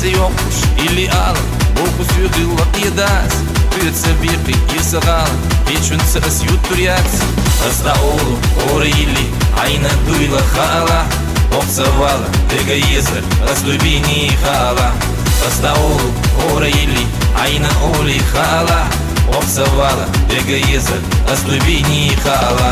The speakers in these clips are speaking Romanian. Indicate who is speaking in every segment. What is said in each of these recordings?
Speaker 1: Ase yokmuş ili alın Boku sürdülat yedas Tüyetse birki irse kalın Geçünse ıs yutturyats Izda oğlu ore ili Ayna duyla hala Обзывала эгоизр Ыз любини хала Ызда оğlu ore ili Ayna oli hala Обзывала эгоизр Ыз любини хала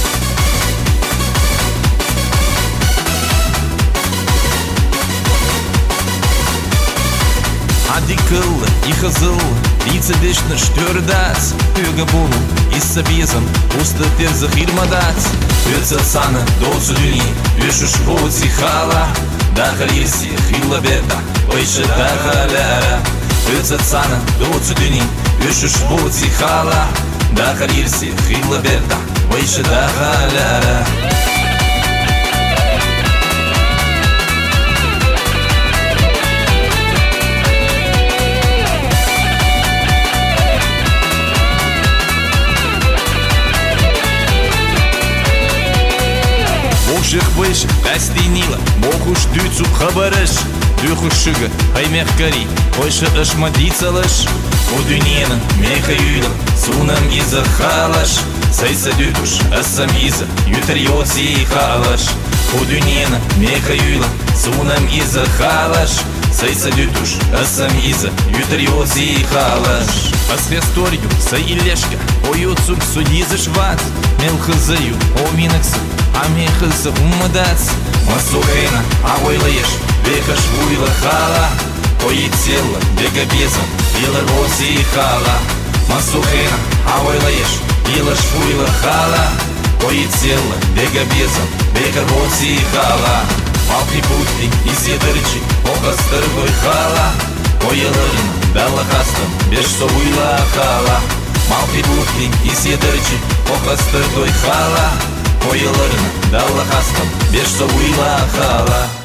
Speaker 1: Adikıllı, ihazıllı, лица вечно штёрдats Тюга булу, исса безом, уста терза хирмадats Тюца цана, доцу дюни, вешуш боци хала Да халирси, хилла беда, ойше да халяра Тюца цана, доцу дюни, вешуш боци хала Да халирси, хилла беда, ойше да халяра Боших быших, гостинила, бохуш дюцу хабарыш Дюхуш шыга, хаймех кари, ойша ышмадицалыш У дюненын меха юйлы, сунам иза халаш Сайса дютуш, ассам иза, ютар йоци халаш У дюненын меха юйлы, сунам иза халаш Сайса дютуш, ассам иза, ютар йоци халаш Асхесторью, сай илешка, ойоцук судизыш ват Мелхызаю, о минаксы Амехызы умадац Масухена, а ойлаеш Бекаш вуйла хала Ой тело, бега безом Била рози хала Масухена, а ойлаеш Билаш вуйла хала Ой тело, бега безом Бега рози хала Малки путни, изедырчи Охастыр гой хала Ойылырын, дала хастым Беш совуйла хала Малки путни, изедырчи Охастыр гой хала Oyularını dalla hastım bir savuyla hala